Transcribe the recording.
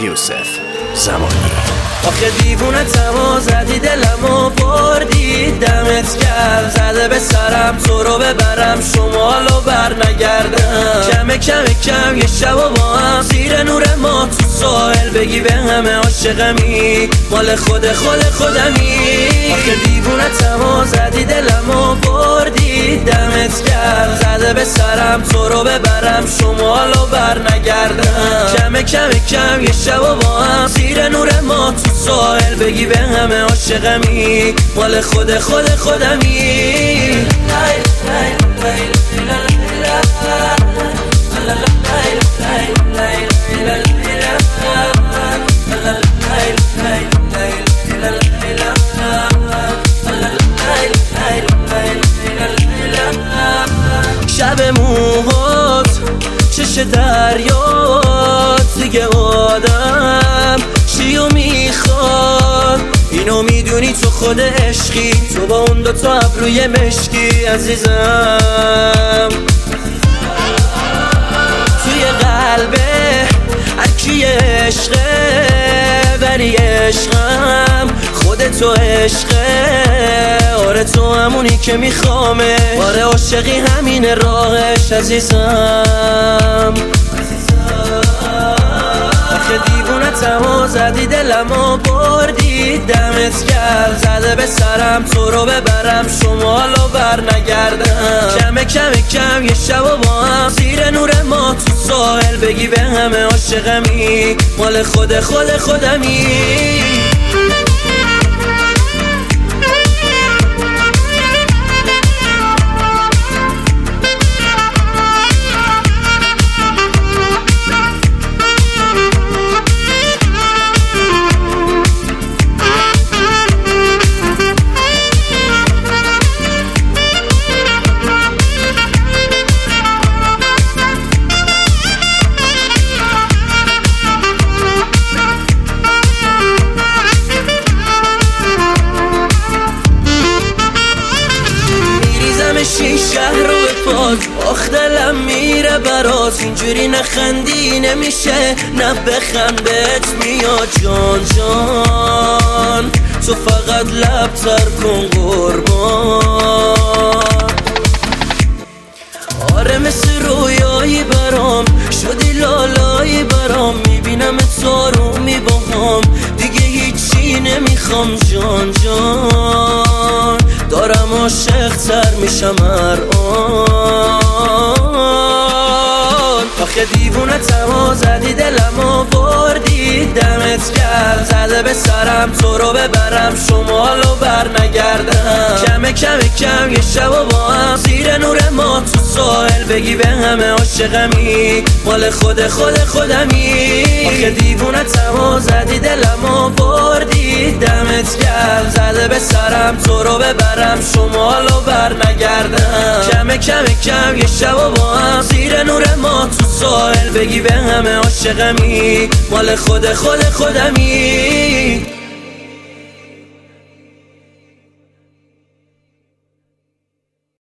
یوسف زمانی. آخه دیوونه تما زدی دلمو بردی، دمت گرم زده به سرم تو رو ببرم شمالو بر نگردم. کم یه شب و با هم زیر نور ما تو ساحل بگی به همه عاشقمی مال خودمی. آخه دیوونه تما زدی دلمو بردی، دمت گرم زده به سرم تو رو ببرم شمالو بر نگردم. کم یه شب و با هم زیر نور ما تو ساحل بگی به همه عاشقمی مال خودمی. شب موهات چش دریات دیگه آدم چیو میخواد، اینو میدونی تو خود عشقی، تو با اون دوتا ابروی مشکی عزیزم. توی قلبه هرکی عشقه ولی عشقم خودتو عشقه. آره تو همونی که میخوامه، آره عاشقی همین راهش عزیزم. آخه دیوونه تما زدی دلمو بردی، دمت گرم زده به سرم تو رو ببرم شمالو بر نگردم. کم یه شب و با هم زیر نور ما تو ساحل بگی به همه عاشقمی مال خودمی. این شهر رو به پاک آخ دلم میره برات، اینجوری نخندی نمیشه نه بخند بهت میاد جان جان، تو فقط لب تر کن قربان. آره مثل رویایی برام شدی لالایی برام، میبینم آرومی باهام دیگه هیچی نمیخوام جان جان، دارم عاشق تر میشم هر آن. آخه دیوونه تما زدی دلمو بردی، دمت گرم زده به سرم تو رو ببرم شمالو بر نگردم. کم یه شب و با هم زیر نور ما تو ساحل بگی به همه عاشقمی مال خودمی. آخه دیوونه تما زدی دلمو بردی، دمت گرم زده به سرم تو رو ببرم شمالو بر نگردم. کم یه شب و با هم زیر نور ما تو ساحل بگی به همه عاشقمی مال خودمی.